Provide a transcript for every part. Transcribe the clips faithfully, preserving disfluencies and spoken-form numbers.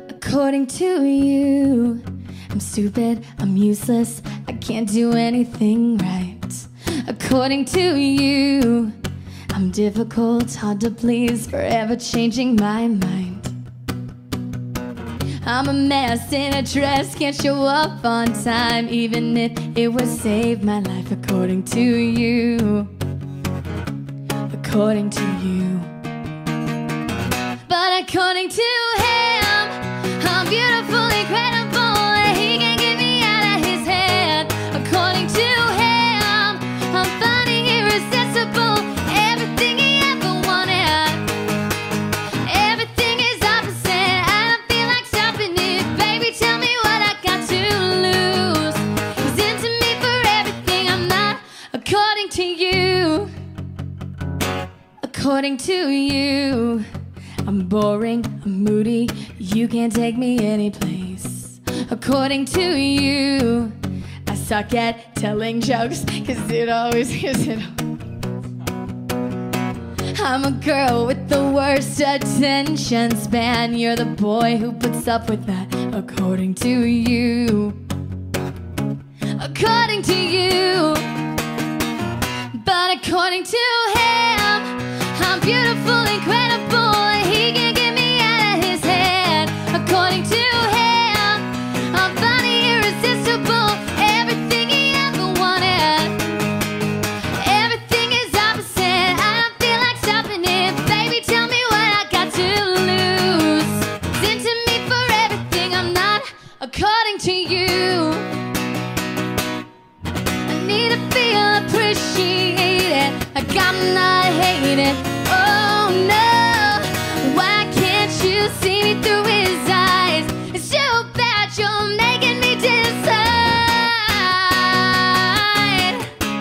According to you, I'm stupid, I'm useless, I can't do anything right. According to you, I'm difficult, hard to please, forever changing my mind. I'm a mess in a dress, can't show up on time, even if it would save my life. According to you, according to you. But according to him, I'm beautiful, incredible, and he can't get me out of his head. According to him, I'm funny, irresistible, everything he ever wanted. Everything is opposite, I don't feel like stopping it. Baby, tell me what I got to lose. He's into me for everything I'm not. According to you, according to you, I'm boring, I'm moody, you can't take me anyplace. According to you, I suck at telling jokes, cause it always is it. I'm a girl with the worst attention span, you're the boy who puts up with that. According to you, according to you. But according to him, I'm beautiful, incredible, and he can't get me out of his head. According to him, I'm funny, irresistible, everything he ever wanted. Everything is opposite, I don't feel like stopping it. Baby, tell me what I got to lose. He's into me for everything I'm not. According to you, I need to feel appreciated, like I'm not hated. Oh no, why can't you see me through his eyes? It's too bad you're making me decide.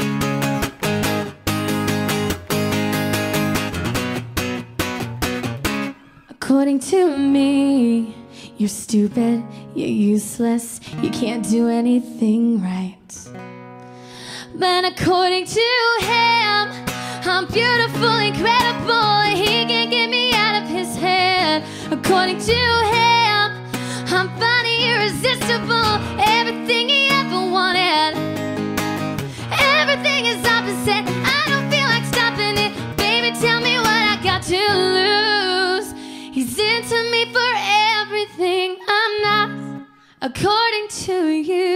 According to me, you're stupid, you're useless, you can't do anything right. But according to him, I'm beautiful, incredible, and he can't get me out of his head. According to him, I'm funny, irresistible, everything he ever wanted. Everything is opposite, I don't feel like stopping it. Baby, tell me what I got to lose. He's into me for everything I'm not. According to you.